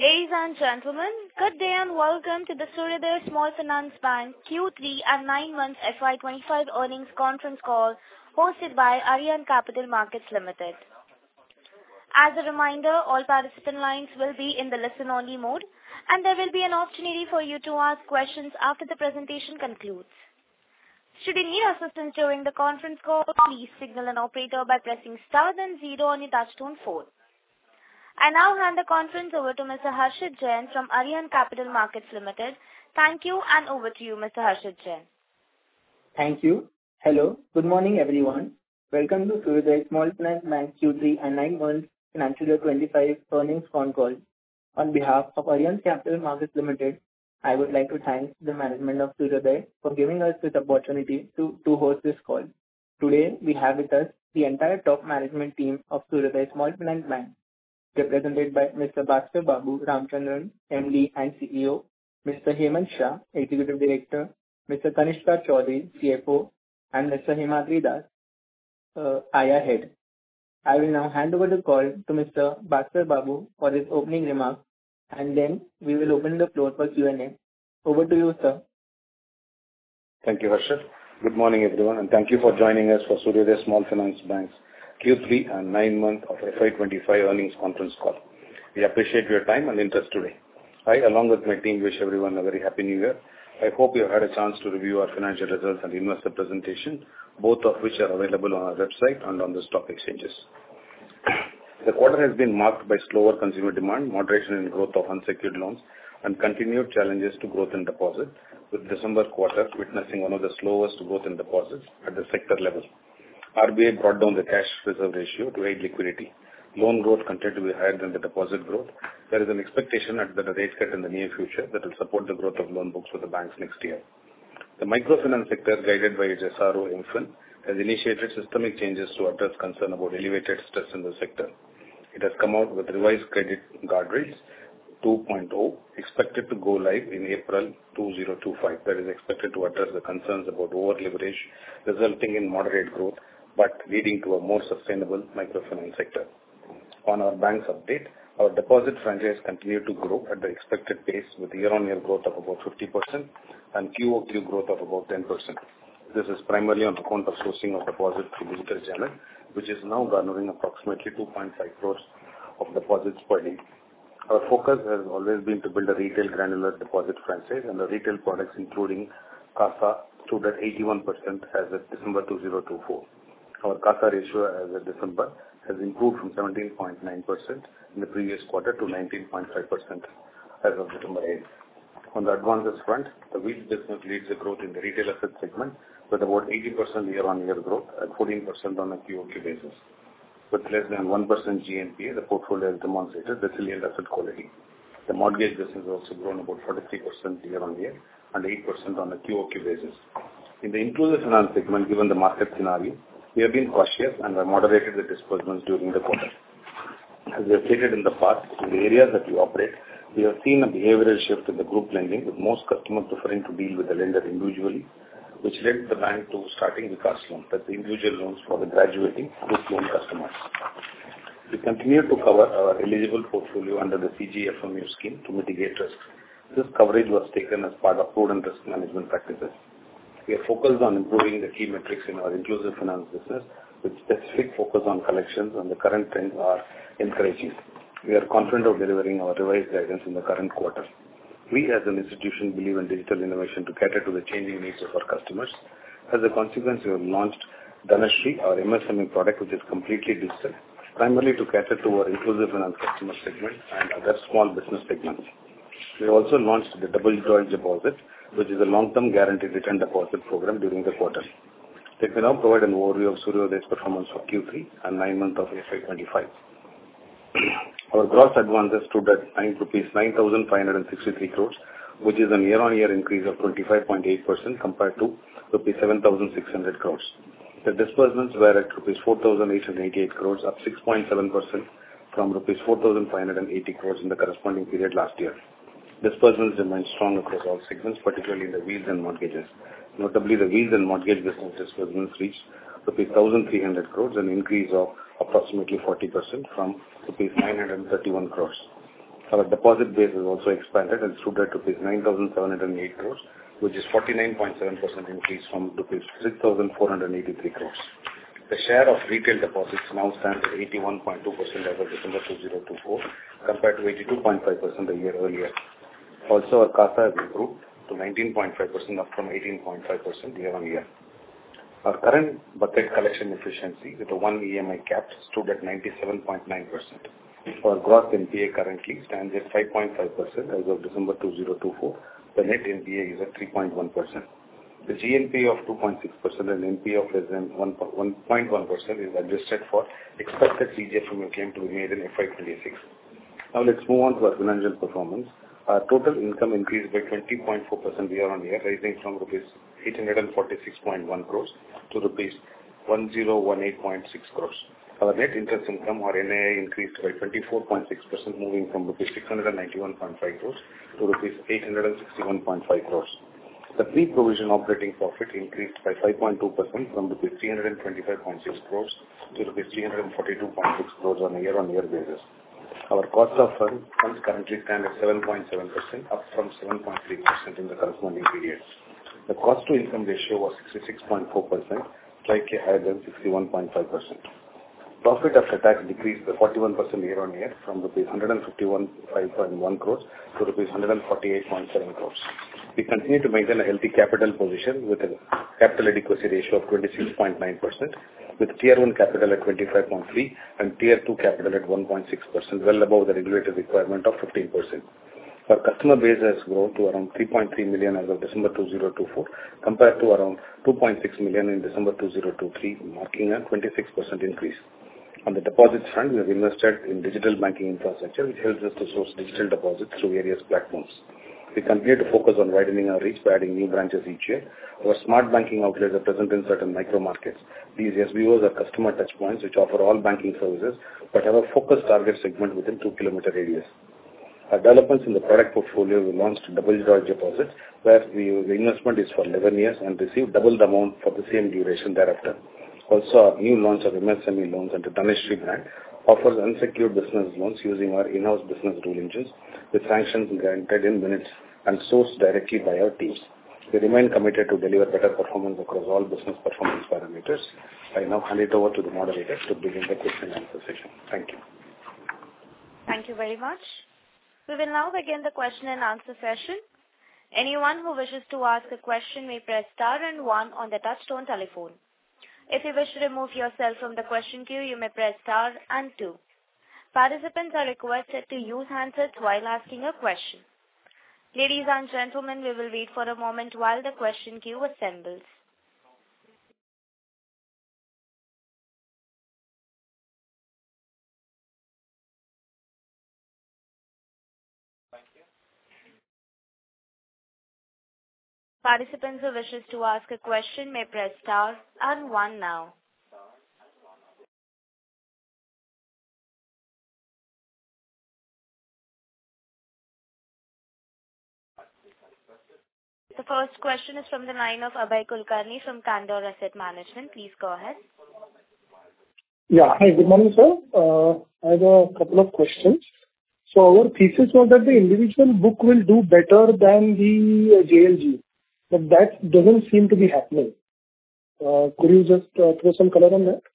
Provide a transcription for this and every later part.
Ladies and gentlemen, good day and welcome to the Suryodaya Small Finance Bank Q3 and 9 months FY25 earnings conference call hosted by Arihant Capital Markets Limited. As a reminder, all participant lines will be in the listen-only mode, and there will be an opportunity for you to ask questions after the presentation concludes. Should you need assistance during the conference call, please signal an operator by pressing star then 0 on your touchtone phone. I now hand the conference over to Mr. Harshit Jain from Arihant Capital Markets Limited. Thank you, and over to you, Mr. Harshit Jain. Thank you. Hello. Good morning, everyone. Welcome to Suryodaya Small Finance Bank Q3 and 9 months financial year 25 earnings phone call. On behalf of Arihant Capital Markets Limited, I would like to thank the management of Suryodaya for giving us this opportunity to host this call. Today, we have with us the entire top management team of Suryodaya Small Finance Bank, represented by Mr. Bhaskar Babu Ramachandran, MD and CEO, Mr. Hemant Shah, Executive Director, Mr. Kanishka Chaudhary, CFO, and Mr. Himadri Das, IR Head. I will now hand over the call to Mr. Bhaskar Babu for his opening remarks, and then we will open the floor for Q&A. Over to you, sir. Thank you, Harshit. Good morning, everyone, and thank you for joining us for Suryodaya Small Finance Bank's Q3 and 9 months of FY25 earnings conference call. We appreciate your time and interest today. I, along with my team, wish everyone a very happy new year. I hope you had a chance to review our financial results and investor presentation, both of which are available on our website and on the stock exchanges. The quarter has been marked by slower consumer demand, moderation in growth of unsecured loans, and continued challenges to growth in deposit, with December quarter witnessing one of the slowest growth in deposits at the sector level. RBI brought down the cash reserve ratio to aid liquidity. Loan growth continued to be higher than the deposit growth. There is an expectation that a rate cut in the near future that will support the growth of loan books for the banks next year. The microfinance sector, guided by its SRO MFIN, has initiated systemic changes to address concern about elevated stress in the sector. It has come out with revised credit guardrails 2.0, expected to go live in April 2025. That is expected to address the concerns about over-leverage, resulting in moderate growth, but leading to a more sustainable microfinance sector. On our bank's update, our deposit franchise continued to grow at the expected pace with year-on-year growth of about 50% and QOQ growth of about 10%. This is primarily on account of sourcing of deposits through digital channel, which is now garnering approximately 2.5 crores of deposits per day. Our focus has always been to build a retail granular deposit franchise, and the retail products, including CASA, stood at 81% as of December 2024. Our CASA ratio as of December has improved from 17.9% in the previous quarter to 19.5% as of December 8. On the advances front, the wheels business leads the growth in the retail asset segment with about 80% year-on-year growth and 14% on a QOQ basis. With less than 1% GNPA, the portfolio has demonstrated resilient asset quality. The mortgage business has also grown about 43% year-on-year and 8% on a QOQ basis. In the inclusive finance segment, given the market scenario, we have been cautious and have moderated the disbursements during the quarter. As we have stated in the past, in the areas that we operate, we have seen a behavioral shift in the group lending, with most customers preferring to deal with the lender individually, which led the bank to starting Vikas Loan, that's the individual loans for the graduating group loan customers. We continue to cover our eligible portfolio under the CGFMU scheme to mitigate risk. This coverage was taken as part of prudent risk management practices. We are focused on improving the key metrics in our inclusive finance business, with specific focus on collections, and the current trends are encouraging. We are confident of delivering our revised guidance in the current quarter. We as an institution believe in digital innovation to cater to the changing needs of our customers. As a consequence, we have launched Dhanashree, our MSME product, which is completely digital, primarily to cater to our inclusive finance customer segment and other small business segments. We also launched the Double Joy Deposit, which is a long-term guaranteed return deposit program during the quarter. Let me now provide an overview of Suryodaya's performance for Q3 and 9 months of FY25. Our gross advances stood at rupees 9,563 crores, which is a year-on-year increase of 25.8% compared to rupees 7,600 crores. The disbursements were at rupees 4,888 crores, up 6.7% from rupees 4,580 crores in the corresponding period last year. Disbursements remained strong across all segments, particularly in the wheels and mortgages. Notably, the wheels and mortgage business disbursements reached rupees 1,300 crores, an increase of approximately 40% from rupees 931 crores. Our deposit base has also expanded and stood at rupees 9,708 crores, which is 49.7% increase from rupees 6,483 crores. The share of retail deposits now stands at 81.2% as of December 2024, compared to 82.5% a year earlier. Also, our CASA has improved to 19.5%, up from 18.5% year-on-year. Our current bucket collection efficiency with a one EMI cap stood at 97.9%. Our gross NPA currently stands at 5.5% as of December 2024. The net NPA is at 3.1%. The GNPA of 2.6% and NPA of less than 1.1% is adjusted for expected CGFMU claim to be made in FY26. Now let's move on to our financial performance. Our total income increased by 20.4% year-on-year, rising from rupees 846.1 crores to rupees 1018.6 crores. Our net interest income or NII increased by 24.6%, moving from rupees 691.5 crores to rupees 861.5 crores. The pre-provision operating profit increased by 5.2% from rupees 325.6 crores to rupees 342.6 crores on a year-on-year basis. Our cost of funds currently stand at 7.7%, up from 7.3% in the corresponding period. The cost to income ratio was 66.4%, slightly higher than 61.5%. Profit after tax decreased by 41% year-on-year from rupees 151.1 crores to rupees 148.7 crores. We continue to maintain a healthy capital position with a capital adequacy ratio of 26.9%, with Tier 1 capital at 25.3% and Tier 2 capital at 1.6%, well above the regulated requirement of 15%. Our customer base has grown to around 3.3 million as of December 2024, compared to around 2.6 million in December 2023, marking a 26% increase. On the deposits front, we have invested in digital banking infrastructure, which helps us to source digital deposits through various platforms. We continue to focus on widening our reach by adding new branches each year. Our smart banking outlets are present in certain micro markets. These SBOs are customer touchpoints which offer all banking services, but have a focused target segment within 2-kilometer radius. Our developments in the product portfolio, we launched double draw deposits, where the investment is for 11 years and receive double the amount for the same duration thereafter. Also, our new launch of MSME loans under Dhanashree brand offers unsecured business loans using our in-house business rule engines, with sanctions granted in minutes and sourced directly by our teams. We remain committed to deliver better performance across all business performance parameters. I now hand it over to the moderator to begin the question and answer session. Thank you. Thank you very much. We will now begin the question and answer session. Anyone who wishes to ask a question may press star and 1 on the touchtone telephone. If you wish to remove yourself from the question queue, you may press star and 2. Participants are requested to use handsets while asking a question. Ladies and gentlemen, we will wait for a moment while the question queue assembles. Participants who wishes to ask a question may press star and 1 now. The first question is from the line of Abhay Kulkarni from Candor Asset Management. Please go ahead. Yeah. Hi, good morning, sir. I have a couple of questions. So our thesis was that the individual book will do better than the JLG, but that doesn't seem to be happening. Could you just throw some color on that?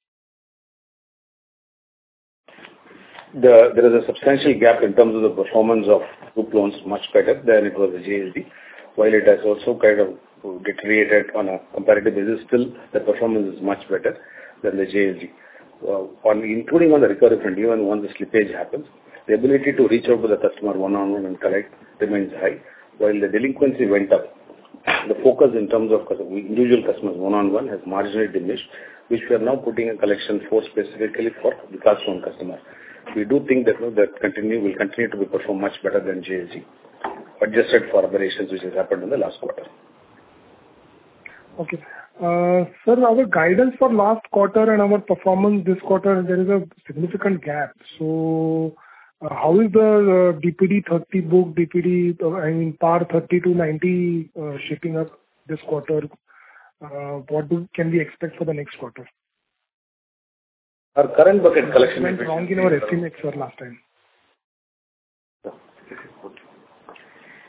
There is a substantial gap in terms of the performance of group loans, much better than it was the JLG. While it has also kind of deteriorated on a comparative basis, still the performance is much better than the JLG. Including on the recovery front, even once the slippage happens, the ability to reach out to the customer one-on-one and collect remains high. While the delinquency went up, the focus in terms of individual customers one-on-one has marginally diminished, which we are now putting a collection force specifically for the class 1 customer. We do think that will continue to be perform much better than JLG, adjusted for aberrations which has happened in the last quarter. Okay. Sir, our guidance for last quarter and our performance this quarter, there is a significant gap. So, how is the DPD 30 book, PAR 30 to 90 shaping up this quarter? What can we expect for the next quarter? Our current bucket collection went wrong in our estimates for last time.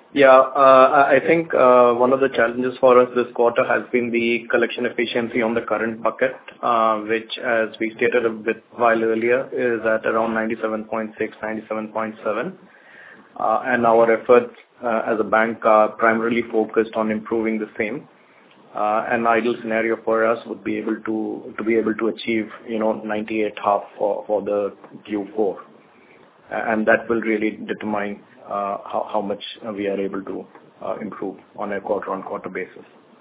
I think one of the challenges for us this quarter has been the collection efficiency on the current bucket, which, as we stated a bit while earlier, is at around 97.6, 97.7. And our efforts as a bank are primarily focused on improving the same. An ideal scenario for us would be able to achieve 98.5 for the Q4, and that will really determine how much we are able to improve on a quarter-on-quarter basis.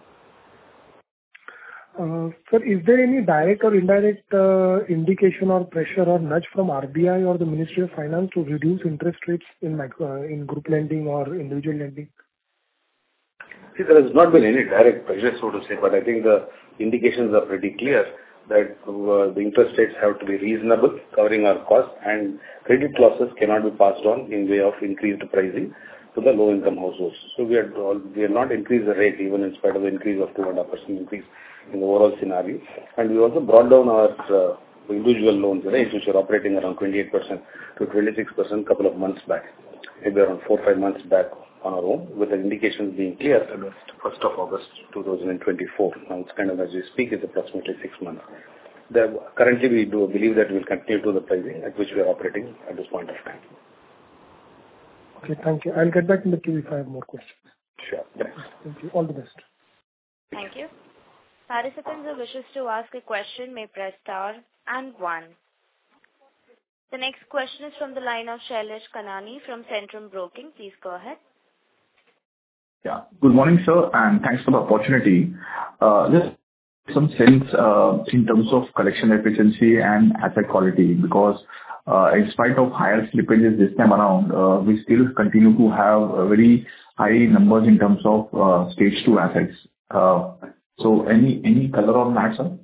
Sir, is there any direct or indirect indication or pressure or nudge from RBI or the Ministry of Finance to reduce interest rates in group lending or individual lending? See, there has not been any direct pressure, so to say, but I think the indications are pretty clear that the interest rates have to be reasonable, covering our costs, and credit losses cannot be passed on in way of increased pricing to the low-income households. So we are not increased the rate even in spite of the increase of 2.5% increase in the overall scenario. And we also brought down our individual loans rates, which are operating around 28% to 26% a couple of months back, maybe around 4-5 months back on our own, with the indications being clear at 1st of August 2024. Now it's kind of, as we speak, it's approximately 6 months. Currently, we do believe that we'll continue to the pricing at which we are operating at this point of time. Okay, thank you. I'll get back in the queue if I have more questions. Sure. Thanks. Thank you. All the best. Thank you. Participants who wishes to ask a question may press star and 1. The next question is from the line of Shailesh Kanani from Centrum Broking. Please go ahead. Yeah. Good morning, sir, and thanks for the opportunity. Just some sense in terms of collection efficiency and asset quality, because in spite of higher slippages this time around, we still continue to have very high numbers in terms of stage 2 assets. So any color on that, sir?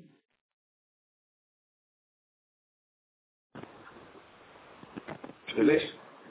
Shailesh?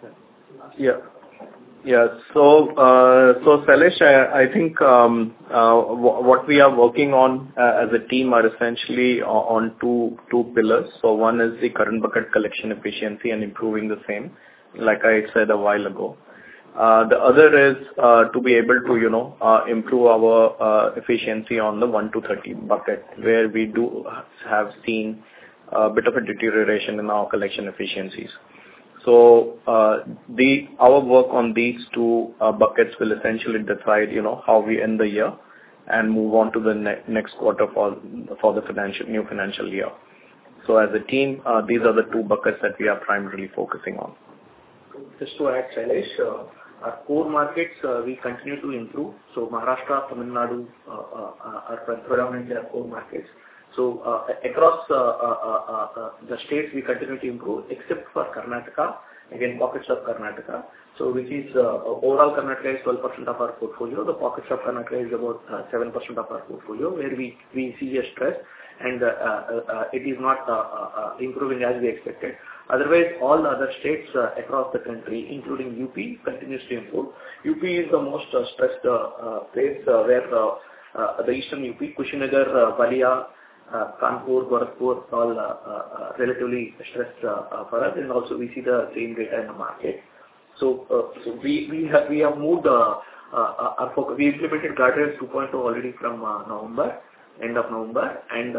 Yeah. So Shailesh, I think what we are working on as a team are essentially on two pillars. So one is the current bucket collection efficiency and improving the same, like I said a while ago. The other is to be able to improve our efficiency on the 1 to 30 bucket, where we do have seen a bit of a deterioration in our collection efficiencies. So our work on these two buckets will essentially decide how we end the year and move on to the next quarter for the new financial year. So as a team, these are the two buckets that we are primarily focusing on. Just to add, Shailesh, our core markets, we continue to improve. So Maharashtra, Tamil Nadu are predominantly our core markets. So across the states, we continue to improve, except for Karnataka, again, pockets of Karnataka. So which is overall Karnataka is 12% of our portfolio. The pockets of Karnataka is about 7% of our portfolio, where we see a stress, and it is not improving as we expected. Otherwise, all the other states across the country, including UP, continues to improve. UP is the most stressed place where the eastern UP, Kushinagar, Balia, Kanpur, Gorakhpur, all relatively stressed for us, and also we see the same data in the market. So we have moved our focus. We implemented Guardrails 2.0 already from end of November, and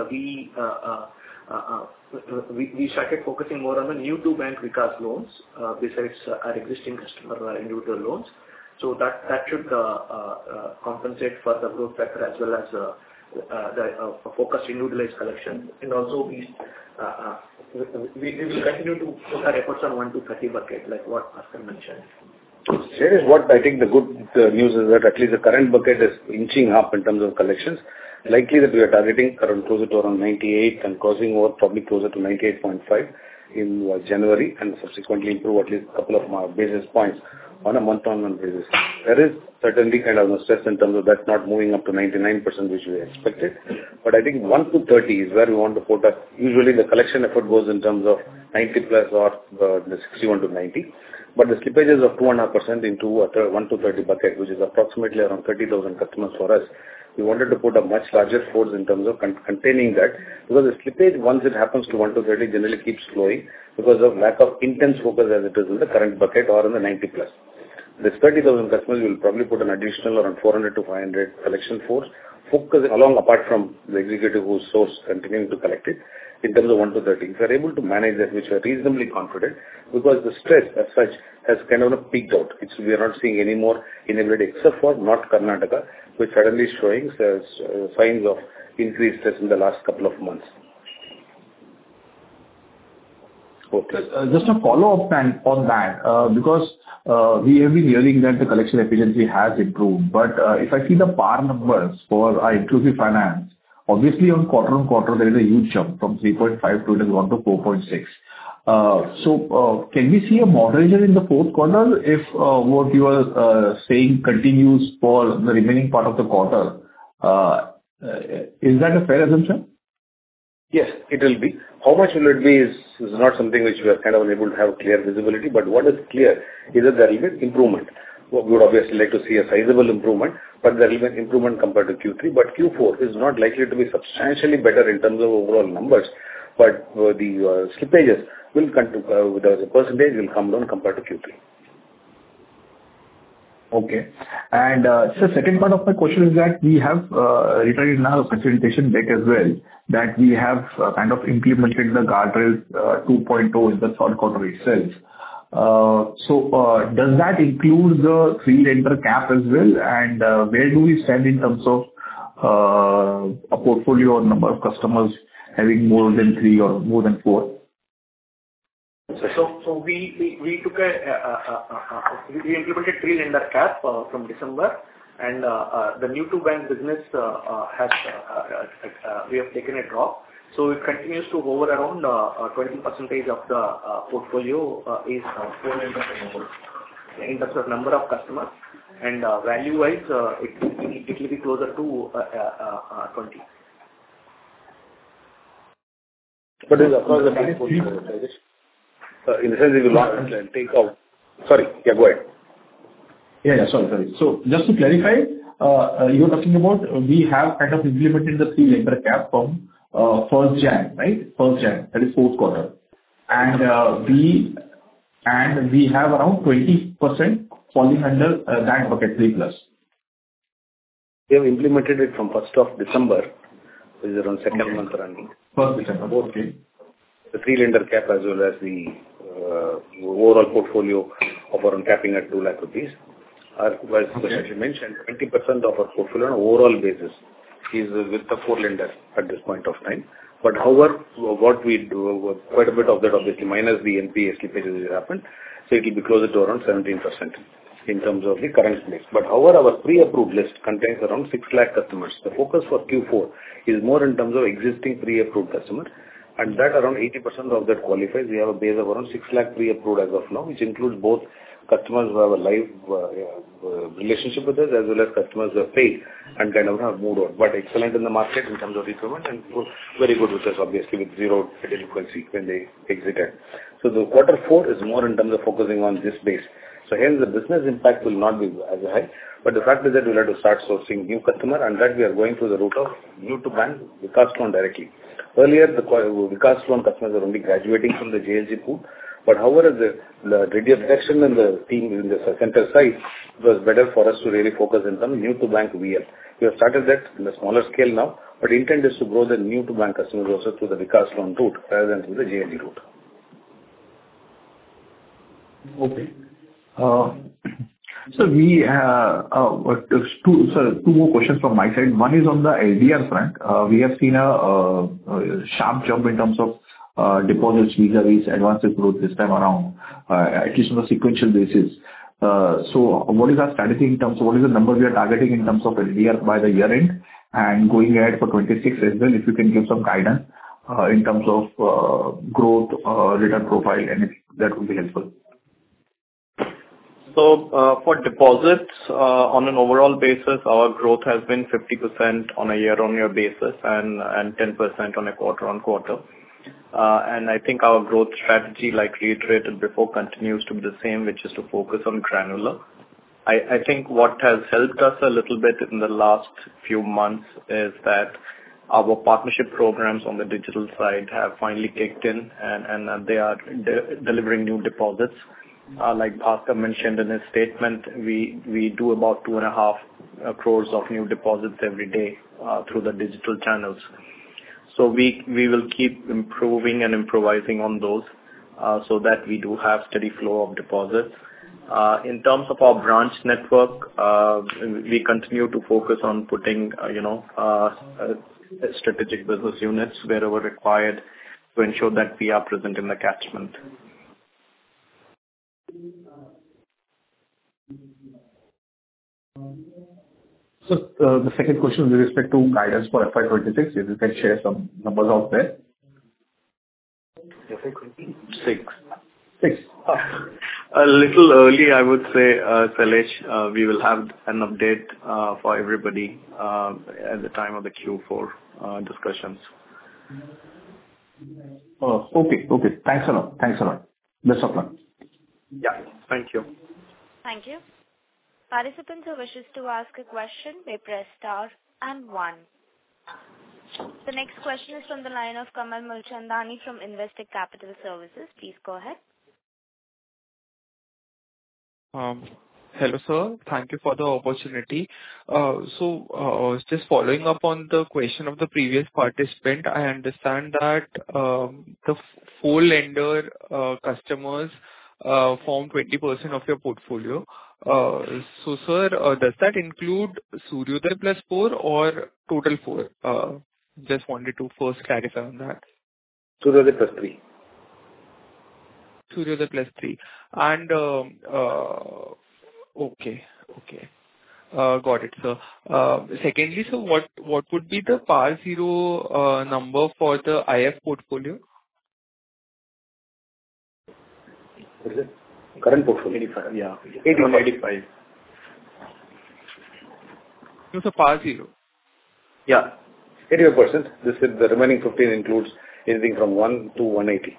we started focusing more on the new to bank Vikas loans besides our existing customer individual loans. So that should compensate for the growth factor as well as the focused individualized collection. And also we will continue to put our efforts on 1 to 30 bucket, like what Bhaskar mentioned. Here is what I think the good news is, that at least the current bucket is inching up in terms of collections. Likely that we are targeting around closer to around 98 and crossing over probably closer to 98.5 in January, and subsequently improve at least a couple of basis points on a month-on-month basis. There is certainly kind of a stress in terms of that not moving up to 99%, which we expected. But I think 1 to 30 is where we want to put up. Usually the collection effort goes in terms of 90 plus or the 61 to 90. But the slippages of 2.5% into a 1 to 30 bucket, which is approximately around 30,000 customers for us, we wanted to put a much larger force in terms of containing that, because the slippage, once it happens to 1 to 30, generally keeps flowing because of lack of intense focus as it is in the current bucket or in the 90 plus. This 30,000 customers will probably put an additional around 400 to 500 collection force, focusing along apart from the executive whose source continuing to collect it in terms of 1 to 30. If we are able to manage that, which we are reasonably confident, because the stress as such has kind of peaked out. We are not seeing any more inability except for North Karnataka, which suddenly is showing signs of increased stress in the last couple of months. Okay. Just a follow-up on that, because we have been hearing that the collection efficiency has improved. But if I see the PAR numbers for our inclusive finance, obviously on quarter-on-quarter, there is a huge jump from 3.5 to it has gone to 4.6. So can we see a moderation in the fourth quarter if what you are saying continues for the remaining part of the quarter? Is that a fair assumption? Yes, it will be. How much will it be is not something which we are kind of unable to have clear visibility, but what is clear is that there will be improvement. We would obviously like to see a sizable improvement, but there will be an improvement compared to Q3. But Q4 is not likely to be substantially better in terms of overall numbers, but the slippages will continue, the percentage will come down compared to Q3. Okay. And so second part of my question is that we have written in our presentation deck as well that we have kind of implemented the guardrails 2.0 in the third quarter itself. So does that include the 3-lender cap as well? And where do we stand in terms of a portfolio or number of customers having more than 3 or more than 4? So we took we implemented 3-lender cap from December, and the new to bank business has we have taken a drop. So it continues to hover around 20% of the portfolio is 4-lender in terms of number of customers, and value wise it will be closer to 20. But is across the bank portfolio, in the sense it will not take out. Sorry, yeah, go ahead. Yeah, sorry. So just to clarify, you're talking about we have kind of implemented the 3-lender cap from 1st Jan, right? 1st Jan, that is fourth quarter. And we have around 20% falling under that bucket 3+. We have implemented it from 1st of December, which is around second month running. 1st December, okay. The 3-lender cap as well as the overall portfolio of around capping at 2 lakh rupees. As you mentioned, 20% of our portfolio on an overall basis is with the 4-lender at this point of time. But however, what we do, quite a bit of that obviously minus the NPA slippages that happened, so it will be closer to around 17% in terms of the current place. But however, our pre-approved list contains around 6 lakh customers. The focus for Q4 is more in terms of existing pre-approved customers, and that around 80% of that qualifies. We have a base of around 6 lakh pre-approved as of now, which includes both customers who have a live relationship with us as well as customers who have paid and kind of have moved on. But excellent in the market in terms of repayment and very good with us obviously with zero delinquency when they exited. So the quarter 4 is more in terms of focusing on this base. So hence the business impact will not be as high, but the fact is that we'll have to start sourcing new customer, and that we are going through the route of new to bank Vikas loan directly. Earlier, the Vikas loan customers are only graduating from the JLG pool, but however, the reduction in the team in the center side was better for us to really focus in terms of new to bank VL. We have started that in a smaller scale now, but the intent is to grow the new to bank customers also through the Vikas loan route rather than through the JLG route. Okay. So we have two more questions from my side. One is on the LDR front. We have seen a sharp jump in terms of deposits vis-a-vis advances growth this time around, at least on a sequential basis. So what is our strategy in terms of what is the number we are targeting in terms of LDR by the year end and going ahead for 26 as well? If you can give some guidance in terms of growth, return profile, anything that would be helpful. So for deposits, on an overall basis, our growth has been 50% on a year-on-year basis and 10% on a quarter-on-quarter. And I think our growth strategy, like reiterated before, continues to be the same, which is to focus on granular. I think what has helped us a little bit in the last few months is that our partnership programs on the digital side have finally kicked in and they are delivering new deposits. like Bhaskar mentioned in his statement, we do about 2.5 crores of new deposits every day through the digital channels. So we will keep improving and improvising on those so that we do have steady flow of deposits. In terms of our branch network, we continue to focus on putting, strategic business units wherever required to ensure that we are present in the catchment. So the second question with respect to guidance for FY26, if you can share some numbers out there. FY26. Six. A little early, I would say, Sailesh. We will have an update for everybody at the time of the Q4 discussions. Okay. Thanks a lot. Best of luck. Yeah. Thank you. Thank you. Participants who wishes to ask a question may press star and 1. The next question is from the line of Kamal Mulchandani from Investec Capital Services. Please go ahead. Hello, sir. Thank you for the opportunity. Just following up on the question of the previous participant, I understand that the 4 lender customers form 20% of your portfolio. Sir, does that include Suryodaya plus 4 or total 4? Just wanted to first clarify on that. Suryodaya plus 3. Suryodaya plus 3. And okay. Got it, sir. Secondly, sir, what would be the PAR 0 number for the IF portfolio? What is it? Current portfolio? 85. Yeah. 85. No, sir, PAR 0. Yeah. 85%. This is the remaining 15 includes anything from 1 to 180.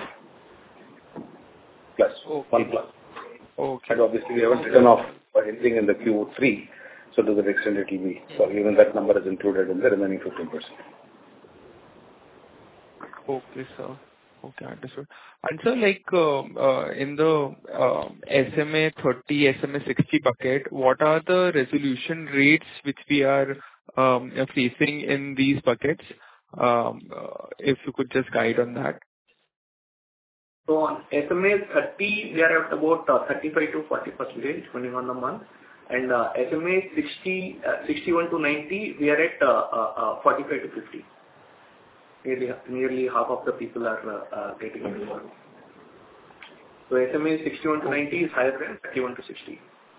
Plus. Okay. 1 plus. Okay. And obviously we haven't written off for anything in the Q3. So to that extent it will be. So even that number is included in the remaining 15%. Okay, sir. Okay, understood. And sir, like in the SMA 30, SMA 60 bucket, what are the resolution rates which we are facing in these buckets? If you could just guide on that. So on SMA 30, we are at about 35 to 40%, depending on the month. And SMA 61 to 90, we are at 45 to 50. Nearly half of the people are getting involved. So SMA 61 to 90 is higher than 31 to 60.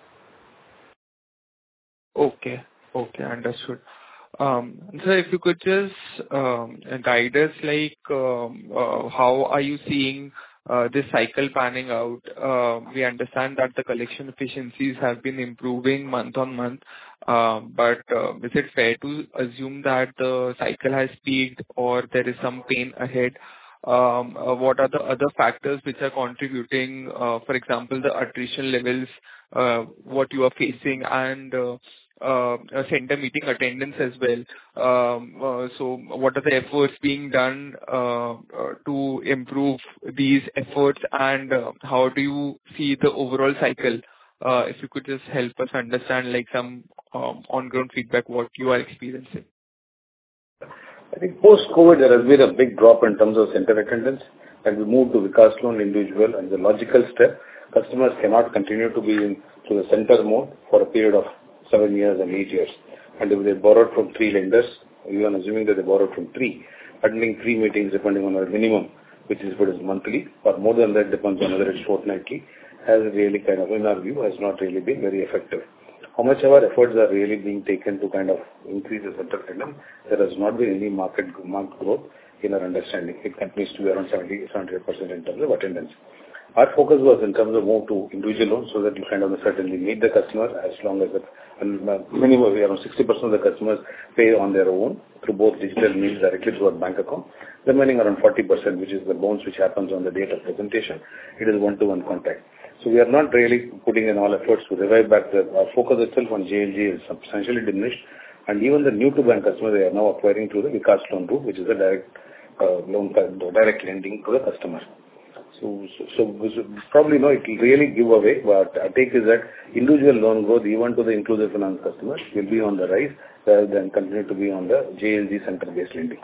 Okay, understood. Sir, if you could just guide us, like how are you seeing this cycle panning out? We understand that the collection efficiencies have been improving month on month, but is it fair to assume that the cycle has peaked or there is some pain ahead? What are the other factors which are contributing, for example, the attrition levels, what you are facing, and center meeting attendance as well. So what are the efforts being done to improve these efforts, and how do you see the overall cycle? If you could just help us understand, like, some on-ground feedback, what you are experiencing. I think post-COVID, there has been a big drop in terms of center attendance, and we moved to Vikas Loan individual, and the logical step, customers cannot continue to be in the center mode for a period of 7 years and 8 years. And if they borrowed from 3 lenders, even assuming that they borrowed from 3, attending 3 meetings depending on our minimum, which is what is monthly, or more than that depends on whether it's fortnightly, has really kind of, in our view, has not really been very effective. How much of our efforts are really being taken to kind of increase the center attendance? There has not been any market growth in our understanding. It continues to be around 70-100% in terms of attendance. Our focus was in terms of move to individual loans so that you kind of certainly meet the customer as long as minimum around 60% of the customers pay on their own through both digital means directly through our bank account. Remaining around 40%, which is the loans which happens on the date of presentation, it is one-to-one contact. So we are not really putting in all efforts to revive back our focus itself on JLG is substantially diminished, and even the new to bank customers they are now acquiring through the Vikas Loan route, which is a direct loan, direct lending to the customer. So probably no, it will really give away. But our take is that individual loan growth, even to the inclusive finance customers, will be on the rise rather than continue to be on the JLG center-based lending.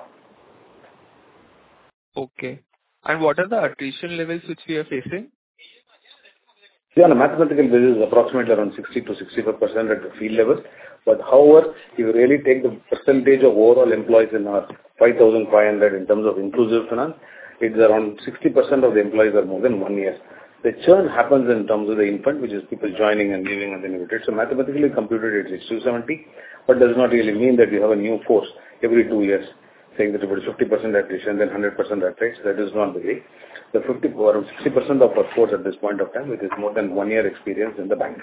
Okay. And what are the attrition levels which we are facing? See, on a mathematical basis, approximately around 60 to 65% at the field level. But however, if you really take the percentage of overall employees in our 5,500 in terms of inclusive finance, it's around 60% of the employees are more than 1 year. The churn happens in terms of the infant, which is people joining and leaving and then limited. So mathematically computed, it's 270, but does not really mean that you have a new force every 2 years, saying that about 50% attrition, then 100% attrition. That is not the way. The 50 or 60% of our force at this point of time, which is more than 1 year experience in the bank.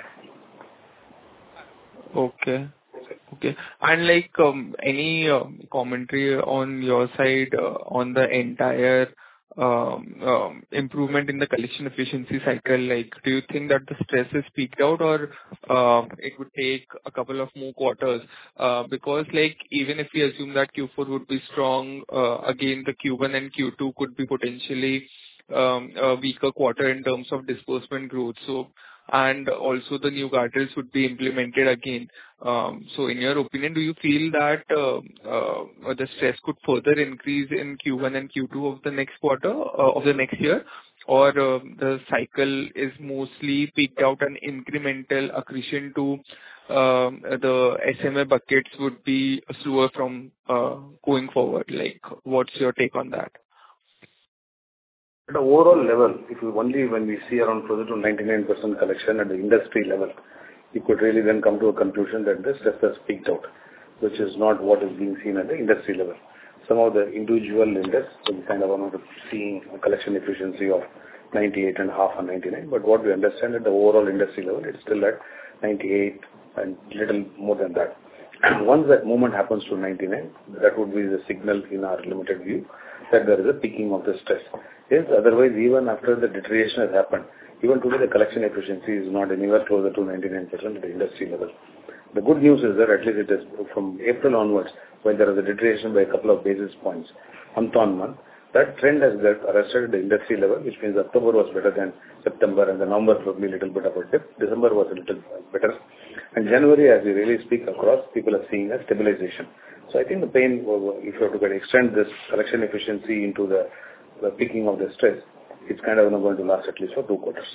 Okay. Okay. And like any commentary on your side on the entire improvement in the collection efficiency cycle? Like, do you think that the stress is peaked out, or it would take a couple of more quarters? Because like even if we assume that Q4 would be strong, again the Q1 and Q2 could be potentially a weaker quarter in terms of disbursement growth. So, and also the new guardrails would be implemented again. So in your opinion, do you feel that the stress could further increase in Q1 and Q2 of the next quarter of the next year, or the cycle is mostly peaked out and incremental accretion to the SMA buckets would be slower from going forward? Like, what's your take on that? At the overall level, if you only when we see around closer to 99% collection at the industry level, you could really then come to a conclusion that the stress has peaked out, which is not what is being seen at the industry level. Some of the individual lenders will kind of amount of seeing a collection efficiency of 98.5 or 99, but what we understand at the overall industry level, it's still at 98 and little more than that. And once that movement happens to 99, that would be the signal in our limited view that there is a peaking of the stress. Yes, otherwise, even after the deterioration has happened, even today the collection efficiency is not anywhere closer to 99% at the industry level. The good news is that at least it is from April onwards, when there is a deterioration by a couple of basis points, month on month, that trend has got arrested at the industry level, which means October was better than September and the November will be a little bit of a dip. December was a little better. And January, as we really speak across, people are seeing a stabilization. So I think the pain, if you have to extend this collection efficiency into the peaking of the stress, it's kind of going to last at least for 2 quarters.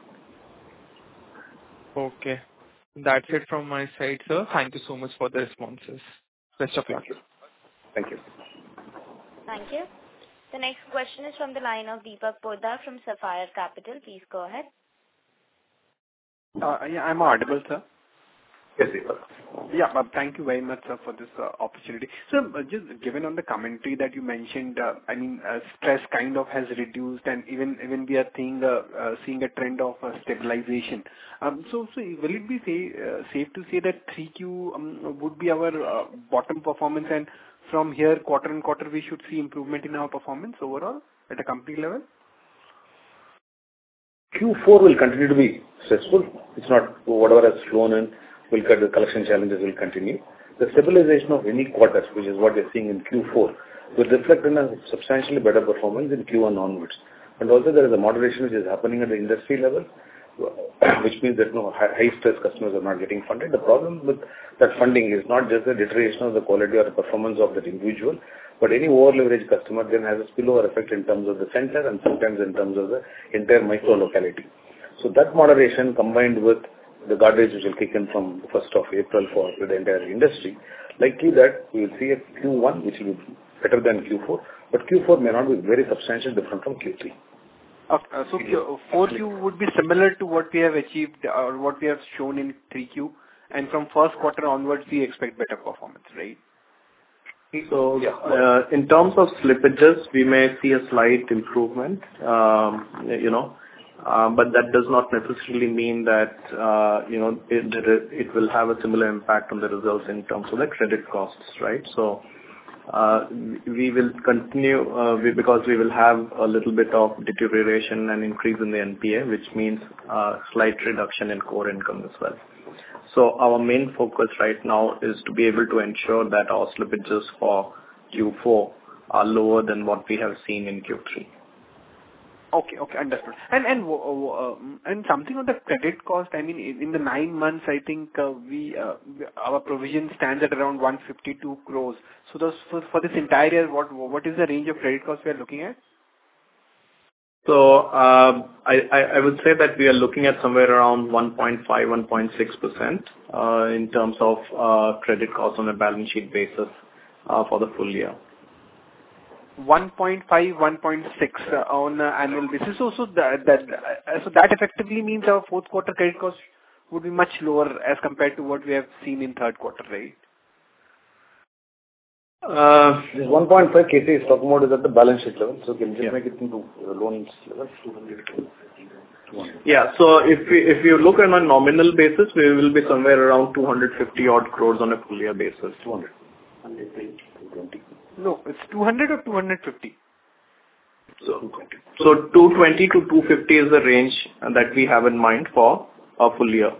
Okay. That's it from my side, sir. Thank you so much for the responses. Best of luck. Thank you. Thank you. The next question is from the line of Deepak Poddar from Sapphire Capital. Please go ahead. Yeah, I'm audible, sir. Yes, Deepak. Yeah, thank you very much, sir, for this opportunity. So, just given on the commentary that you mentioned, stress kind of has reduced, and even we are seeing a trend of stabilization. So will it be safe to say that 3Q would be our bottom performance, and from here, quarter on quarter, we should see improvement in our performance overall at a company level? Q4 will continue to be stressful. It's not whatever has flown in. The collection challenges will continue. The stabilization of any quarter, which is what we're seeing in Q4, will reflect in a substantially better performance in Q1 onwards. And also there is a moderation which is happening at the industry level, which means that high stress customers are not getting funded. The problem with that funding is not just the deterioration of the quality or the performance of that individual, but any over-leveraged customer then has a spillover effect in terms of the center and sometimes in terms of the entire micro locality. So that moderation combined with the guardrails which will kick in from 1st of April for the entire industry, likely that we will see a Q1 which will be better than Q4, but Q4 may not be very substantially different from Q3. Okay, so 4Q would be similar to what we have achieved or what we have shown in 3Q, and from first quarter onwards we expect better performance, right? So, in terms of slippages, we may see a slight improvement, but that does not necessarily mean that, it will have a similar impact on the results in terms of the credit costs, right? So, we will continue, because we will have a little bit of deterioration and increase in the NPA, which means slight reduction in core income as well. So our main focus right now is to be able to ensure that our slippages for Q4 are lower than what we have seen in Q3. Okay, understood. And something on the credit cost, I mean, in the 9 months, I think, our provision stands at around 152 crores. So those, for this entire year, what is the range of credit cost we are looking at? So, I would say that we are looking at somewhere around 1.5%-1.6% in terms of credit cost on a balance sheet basis for the full year. 1.5, 1.6 on an annual basis. So that effectively means our fourth quarter credit cost would be much lower as compared to what we have seen in third quarter, right? This 1.5 KC is talking about is at the balance sheet level, so can you just make it into loans level? 200. Yeah. So if you look on a nominal basis, we will be somewhere around 250 odd crores on a full year basis. 200. 220. No, it's 200 or 250? So 220 to 250 is the range that we have in mind for a full year.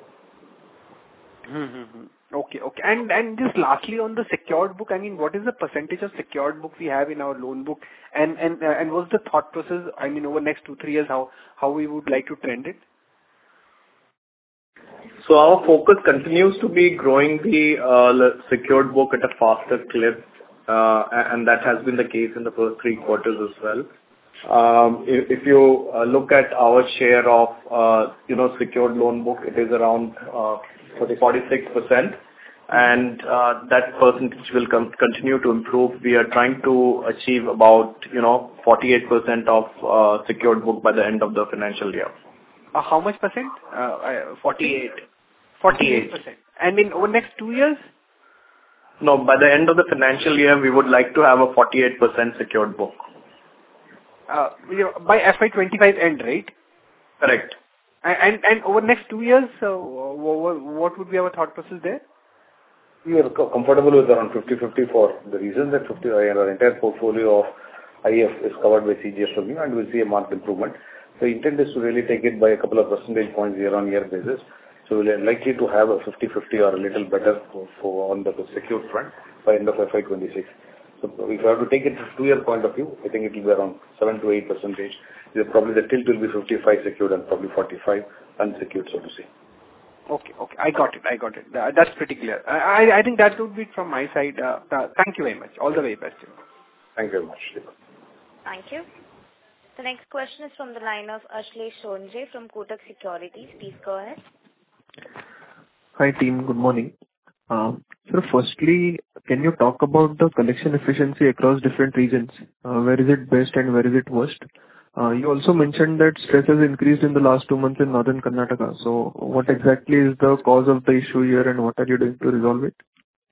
Okay. And just lastly on the secured book, I mean, what is the percentage of secured book we have in our loan book? And what's the thought process, I mean, over the next 2-3 years, how we would like to trend it? So our focus continues to be growing the secured book at a faster clip, and that has been the case in the first 3 quarters as well. If you look at our share of secured loan book, it is around 46%, and that percentage will continue to improve. We are trying to achieve about 48% of secured book by the end of the financial year. How much percent? 48. 48%. And in over next 2 years? No, by the end of the financial year, we would like to have a 48% secured book. By FY25 end, right? Correct. And over the next 2 years, what would be our thought process there? We are comfortable with around 50-50 for the reason that our entire portfolio of IF is covered by CGFMU, and we'll see a marked improvement. The intent is to really take it by a couple of percentage points year-on-year basis. So we're likely to have a 50-50 or a little better on the secured front by end of FY26. So if I have to take it from a 2-year point of view, I think it will be around 7-8%. Probably the tilt will be 55 secured and probably 45 unsecured, so to say. Okay. I got it. That's pretty clear. I think that would be it from my side. Thank you very much. All the very best. Thank you very much. Thank you. The next question is from the line of Ashlesh Sonje from Kotak Securities. Please go ahead. Hi team, good morning. So firstly, can you talk about the collection efficiency across different regions? Where is it best and where is it worst? You also mentioned that stress has increased in the last 2 months in northern Karnataka. So what exactly is the cause of the issue here and what are you doing to resolve it?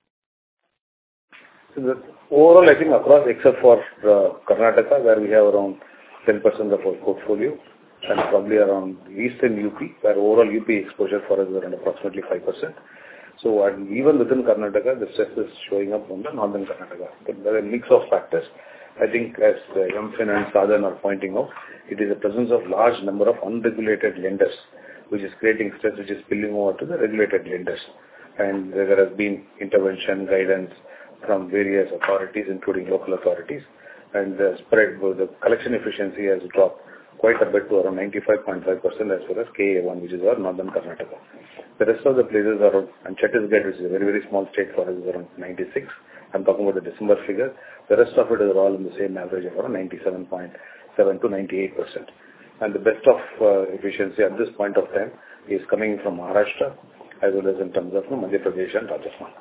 So overall, I think across except for Karnataka, where we have around 10% of our portfolio, and probably around eastern UP, where overall UP exposure for us is around approximately 5%. So and even within Karnataka, the stress is showing up on the northern Karnataka. But there are a mix of factors. I think as MFIN and Sadhan are pointing out, it is the presence of large number of unregulated lenders, which is creating stress, which is spilling over to the regulated lenders. And there has been intervention, guidance from various authorities, including local authorities, and the spread, the collection efficiency has dropped quite a bit to around 95.5% as far as KA1, which is our northern Karnataka. The rest of the places are, and Chhattisgarh, which is a very, very small state for us, is around 96. I'm talking about the December figure. The rest of it is all in the same average of around 97.7 to 98%. And the best of efficiency at this point of time is coming from Maharashtra, as well as in terms of Madhya Pradesh and Rajasthan.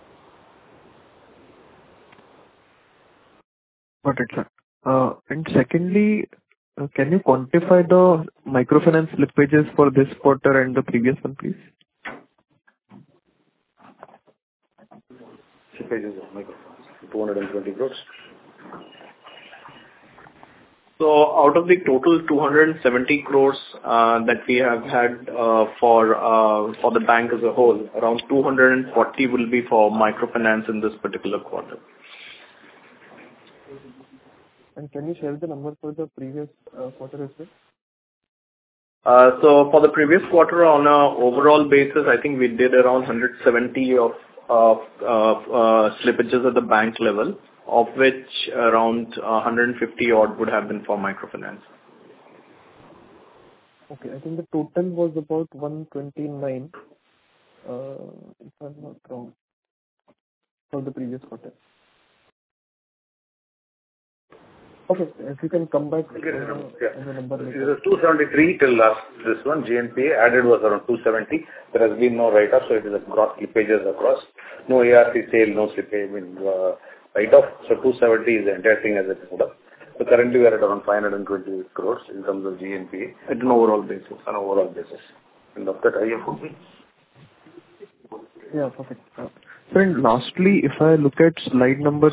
Got it, sir. And secondly, can you quantify the microfinance slippages for this quarter and the previous one, please? Slippages of microfinance, 220 crores. So out of the total 270 crores that we have had for the bank as a whole, around 240 will be for microfinance in this particular quarter. And can you share the number for the previous quarter as well? So for the previous quarter, on an overall basis, I think we did around 170 of slippages at the bank level, of which around 150 odd would have been for microfinance. Okay. I think the total was about 129, if I'm not wrong, for the previous quarter. Okay. If you can come back on the number It later. is 273 till last this one. GNPA added was around 270. There has been no write-off, so it is across slippages across. No ARC sale, no slippage, write-off. So 270 is the entire thing as it is up. So currently we are at around 520 crores in terms of GNPA. At an overall basis. On an overall basis. And of that IFO. Yeah, perfect. So and lastly, if I look at slide number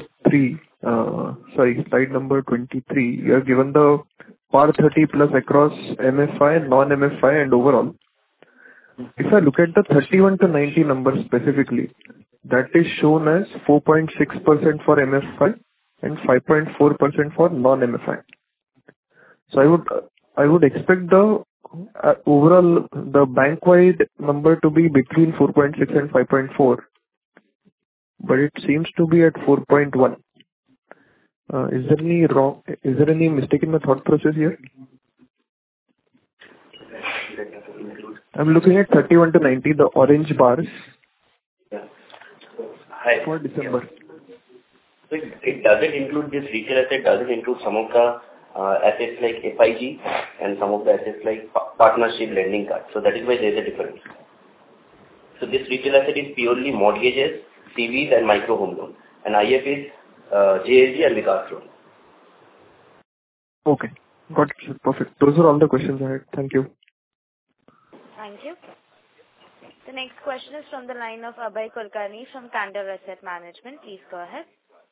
23, you have given the PAR 30 plus across MFI, non-MFI and overall. If I look at the 31 to 90 numbers specifically, that is shown as 4.6% for MFI and 5.4% for non-MFI. So I would expect the overall, the bank-wide number to be between 4.6 and 5.4, but it seems to be at 4.1. Is there any mistake in the thought process here? I'm looking at 31 to 90, the orange bars for December. So it doesn't include this retail asset, doesn't include some of the assets like FIG and some of the assets like partnership lending card. So that is why there is a difference. So this retail asset is purely mortgages, CVs and micro home loan. And IF is JLG and Vikas loan. Okay. Got it. Perfect. Those are all the questions I had. Thank you. Thank you. The next question is from the line of Abhay Kulkarni from Candor Asset Management. Please go ahead.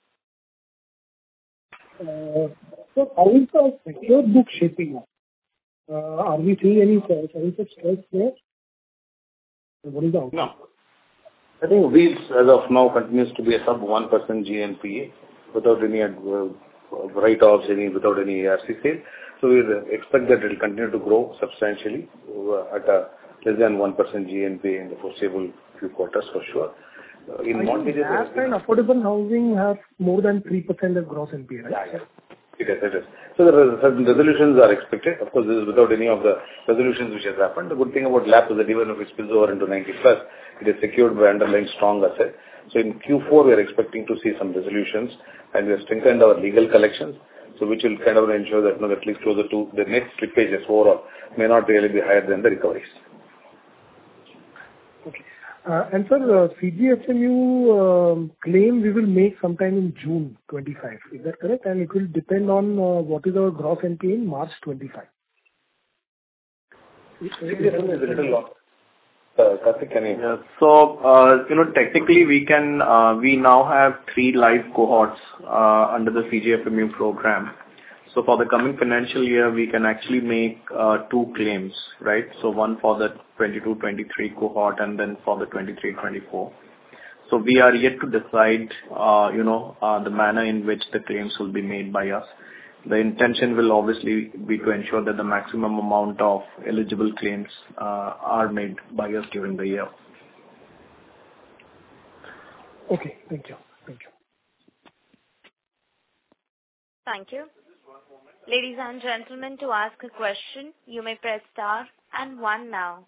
So how is the secured book shaping up? Are we seeing any signs of stress there? What is the outcome? No. I think Wheels as of now continues to be a sub 1% GNPA without any write-offs, without any ARC sale. So we expect that it will continue to grow substantially at a less than 1% GNPA in the foreseeable few quarters for sure. In mortgages, LAP and affordable housing have more than 3% of gross NPA, right? Yeah. It is. So certain resolutions are expected. Of course, this is without any of the resolutions which has happened. The good thing about LAP is that even if it spills over into 90 plus, it is secured by underlying strong asset. So in Q4, we are expecting to see some resolutions, and we have strengthened our legal collections, so which will kind of ensure that at least closer to the net slippages overall may not really be higher than the recoveries. Okay. And sir, CGFMU claim we will make sometime in June 25. Is that correct? And it will depend on what is our gross NPA in March 25. CGFMU is a little long. Karthik, can you? Yeah. So, technically we now have 3 live cohorts under the CGFMU program. So for the coming financial year, we can actually make 2 claims, right? So one for the 22-23 cohort and then for the 23-24. So we are yet to decide, the manner in which the claims will be made by us. The intention will obviously be to ensure that the maximum amount of eligible claims are made by us during the year. Okay. Thank you. Thank you. Ladies and gentlemen, to ask a question, you may press star and 1 now.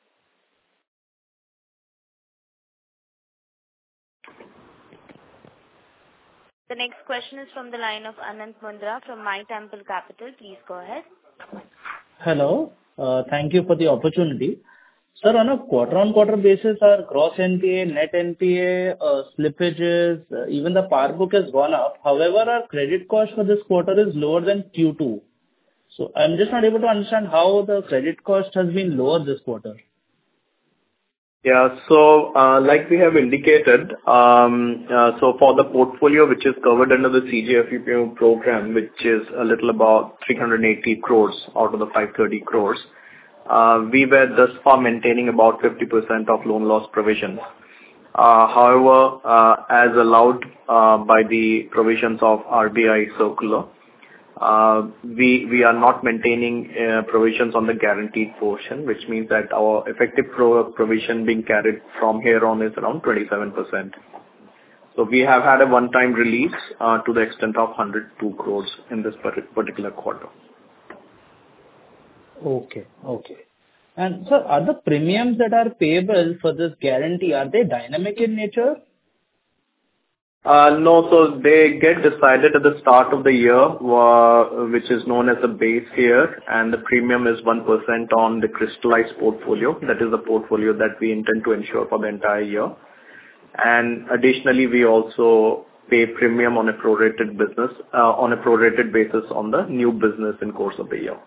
The next question is from the line of Anant Mundra from My Temple Capital. Please go ahead. Hello. Thank you for the opportunity. Sir, on a quarter-on-quarter basis, our gross NPA, net NPA, slippages, even the PAR book has gone up. However, our credit cost for this quarter is lower than Q2. So I'm just not able to understand how the credit cost has been lower this quarter. Yeah. So, like we have indicated, so for the portfolio which is covered under the CGFMU program, which is a little about 380 crores out of the 530 crores, we were thus far maintaining about 50% of loan loss provisions. However, as allowed by the provisions of RBI circular, we are not maintaining provisions on the guaranteed portion, which means that our effective provision being carried from here on is around 27%. So we have had a one-time release to the extent of 102 crores in this particular quarter. Okay. Okay. And sir, are the premiums that are payable for this guarantee, are they dynamic in nature? No. So they get decided at the start of the year, which is known as the base year, and the premium is 1% on the crystallized portfolio. That is the portfolio that we intend to insure for the entire year. And additionally, we also pay premium on a prorated basis on the new business in course of the year.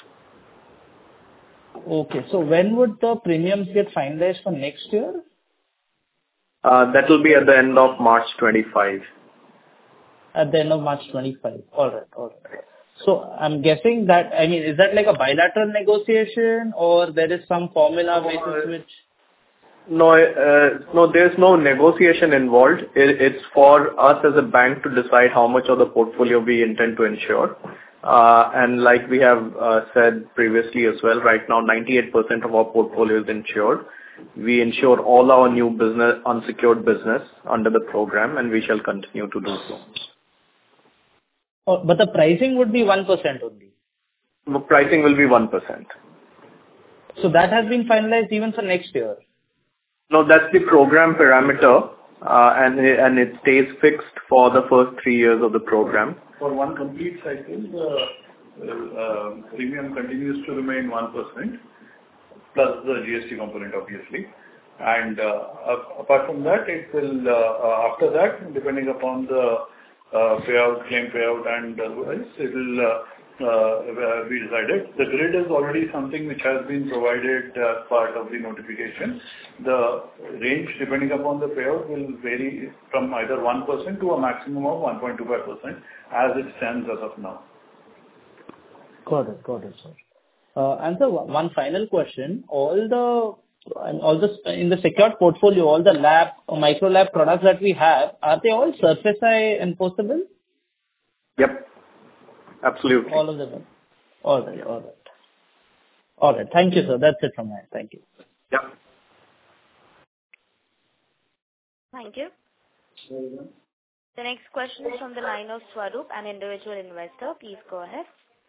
Okay. So when would the premiums get finalized for next year? That will be at the end of March 25. At the end of March 25. All right. All right. So I'm guessing that, I mean, is that like a bilateral negotiation or there is some formula basis which... No, there's no negotiation involved. It's for us as a bank to decide how much of the portfolio we intend to insure. And like we have said previously as well, right now 98% of our portfolio is insured. We insure all our new business, unsecured business under the program, and we shall continue to do so. Oh, but the pricing would be 1% only? The pricing will be 1%. So that has been finalized even for next year? No, that's the program parameter, and it stays fixed for the first 3 years of the program. For one complete cycle, the premium continues to remain 1%, plus the GST component, obviously. And apart from that, it will, after that, depending upon the payout, claim payout, and otherwise, it will be decided. The grid is already something which has been provided as part of the notification. The range, depending upon the payout, will vary from either 1% to a maximum of 1.25%, as it stands as of now. Got it, sir. And so one final question. All in the secured portfolio, all the lab or micro lab products that we have, are they all SureFi enforceable? Yep. Absolutely. All of them. All right. Thank you, sir. That's it from me. Thank you. Yeah. Thank you. The next question is from the line of Swaroop, an individual investor. Please go ahead.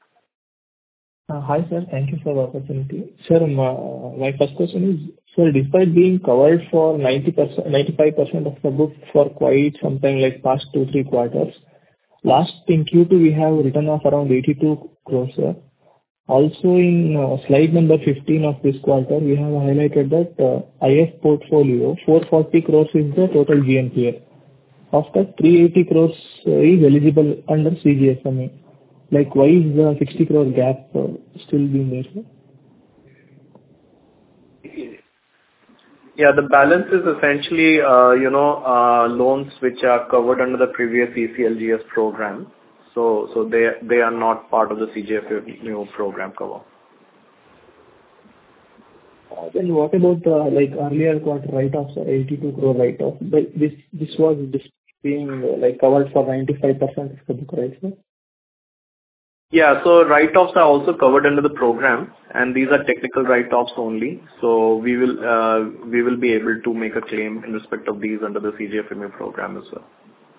Hi, sir. Thank you for the opportunity. Sir, my first question is, sir, despite being covered for 95% of the book for quite some time, like past 2-3 quarters, last in Q2 we have written off around 82 crores, sir. Also in slide number 15 of this quarter, we have highlighted that IF portfolio, 440 crores is the total GNPA. Of that, 380 crores is eligible under CGFMU. Like, why is the 60 crore gap still being there, sir? Yeah, the balance is essentially, loans which are covered under the previous ECLGS program. So they are not part of the CGFMU program cover. Then what about the earlier quarter write-offs, 82 crore write-off? But this was being covered for 95% of the book, right, sir? Yeah, so write-offs are also covered under the program, and these are technical write-offs only. So we will be able to make a claim in respect of these under the CGFMU program as well.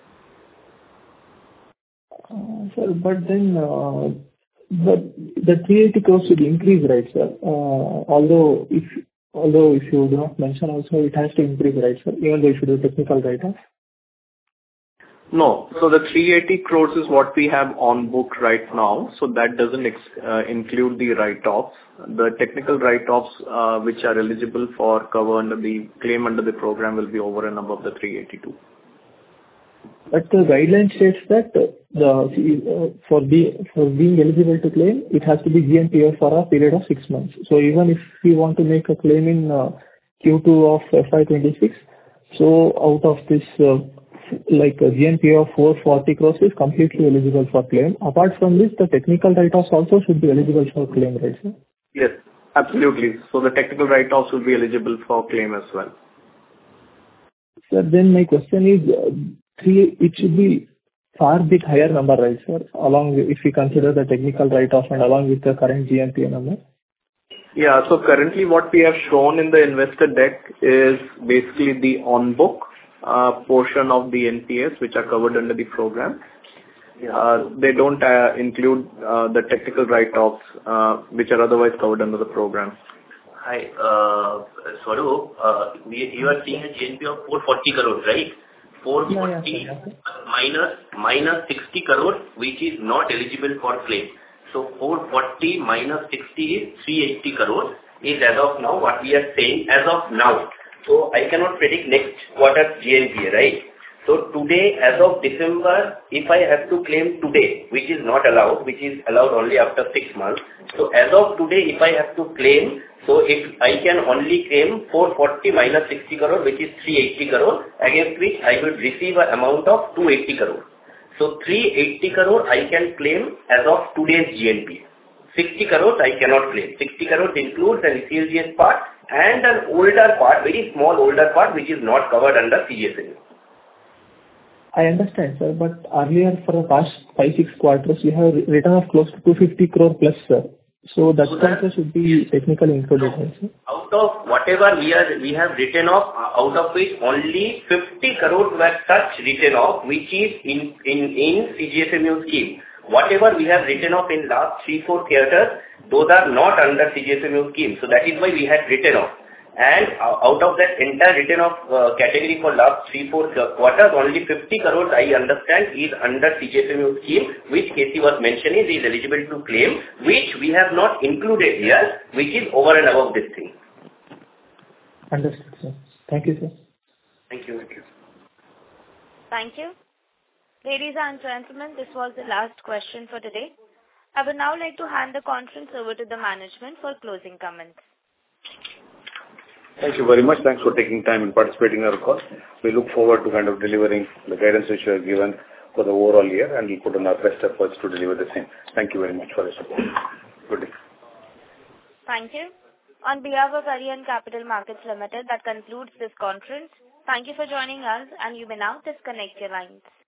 Sir, but then the 380 crores should increase, right, sir? Although if you do not mention also, it has to increase, right, sir? Even though you should do technical write-off. No. So the 380 crores is what we have on book right now. So that doesn't include the write-offs. The technical write-offs, which are eligible for cover under the claim under the program, will be over and above the 382. But the guideline states that for being eligible to claim, it has to be GNPA for a period of 6 months. So even if we want to make a claim in Q2 of FY26, so out of this a GNPA of 440 crores is completely eligible for claim. Apart from this, the technical write-offs also should be eligible for claim, right, sir? Yes, absolutely. So the technical write-offs will be eligible for claim as well. Sir, then my question is, it should be far bit higher number, right, sir? If we consider the technical write-off and along with the current GNPA number. Yeah, so currently what we have shown in the investor deck is basically the on-book portion of the NPAs which are covered under the program. They don't include the technical write-offs, which are otherwise covered under the program. Hi, Swaroop, you are seeing a GNP of 440 crores, right? 440 minus 60 crores, which is not eligible for claim. So 440 minus 60 is 380 crores, is as of now what we are saying as of now. So I cannot predict next quarter's GNPA, right? So today, as of December, if I have to claim today, which is not allowed, which is allowed only after 6 months. So as of today, if I have to claim, so if I can only claim 440 minus 60 crore, which is 380 crore, against which I will receive an amount of 280 crore. So 380 crore I can claim as of today's GNP. 60 crores I cannot claim. 60 crores includes an ECLGS part and an older part, very small older part, which is not covered under CGFMU. I understand, sir, but earlier for the past 5-6 quarters, you have written off close to 250 crore plus, sir. So that also should be technically included, sir. Out of whatever we have written off, out of which only 50 crores were such written off, which is in CGFMU scheme. Whatever we have written off in last 3-4 quarters, those are not under CGFMU scheme. So that is why we had written off. And out of that entire written off category for last 3-4 quarters, only 50 crores I understand is under CGFMU scheme, which KC was mentioning is eligible to claim, which we have not included here, which is over and above this thing. Understood, sir. Thank you, sir. Thank you. Thank you. Ladies and gentlemen, this was the last question for today. I would now like to hand the conference over to the management for closing comments. Thank you very much. Thanks for taking time and participating in our call. We look forward to kind of delivering the guidance which you have given for the overall year, and we'll put in our best efforts to deliver the same. Thank you very much for your support. Good day. Thank you. On behalf of Arihant Capital Markets Limited, that concludes this conference. Thank you for joining us, and you may now disconnect your lines.